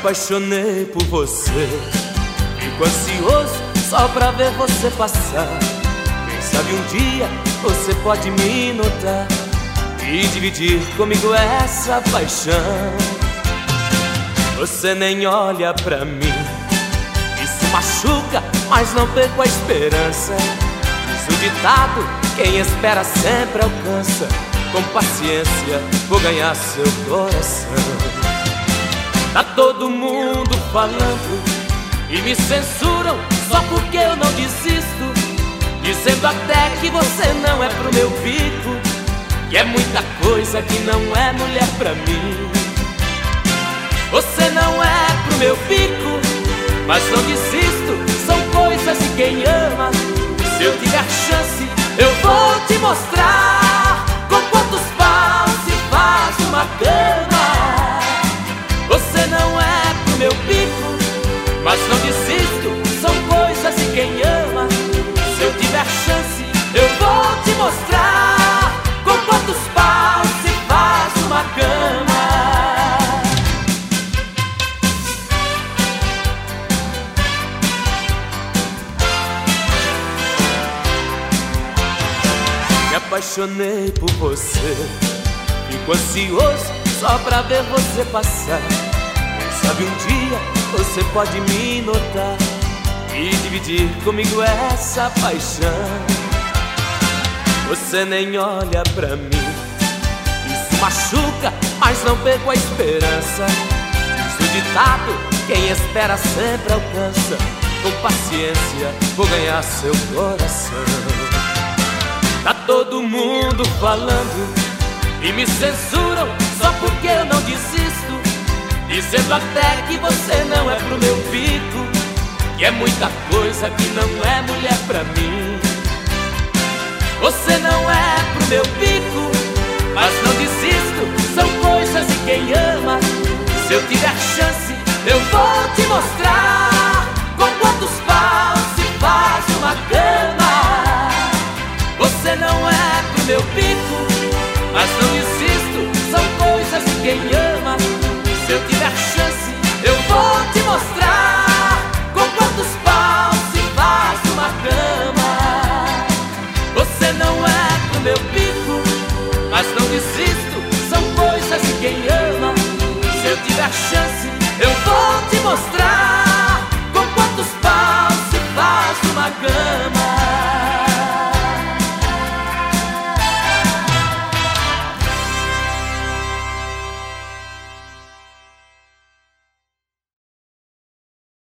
apaixonei por você, fico ansioso só pra ver você passar. Quem sabe um dia você pode me notar e dividir comigo essa paixão. Você nem olha pra mim, isso machuca, mas não perco a esperança. Diz o ditado, quem espera sempre alcança. Com paciência vou ganhar seu coração. Tá todo mundo falando e me censuram só porque eu não desisto, dizendo até que você não é pro meu bico, que é muita coisa que não é mulher pra mim. Você não é pro meu bico, mas não desisto, são coisas de quem ama. Se eu tiver chance, eu vou te mostrar com quantos paus se faz uma cama. Você não é pro meu bico, mas não desisto, são coisas de quem ama. Se eu tiver chance, eu vou te mostrar com quantos paus se faz uma cama. Me apaixonei por você, fico ansioso só pra ver você passar. Quem sabe um dia você pode me notar e dividir comigo essa paixão. Você nem olha pra mim, isso machuca, mas não perco a esperança. Diz o ditado, quem espera sempre alcança. Com paciência vou ganhar seu coração. Tá todo mundo falando e me censuram só porque eu não desisto, dizendo até que você não é pro meu bico, que é muita coisa que não é mulher pra mim. Você não é pro meu bico, mas não desisto, são coisas de quem ama. Se eu tiver chance, eu vou te mostrar com quantos paus se faz uma cama. Você não é pro meu bico, mas não desisto, são coisas de quem ama. Se eu tiver chance, eu vou te mostrar com quantos paus se faz uma cama. Você não é pro meu bico, mas não desisto, são coisas de quem ama. Se eu tiver chance, eu vou te mostrar com quantos paus se faz uma cama.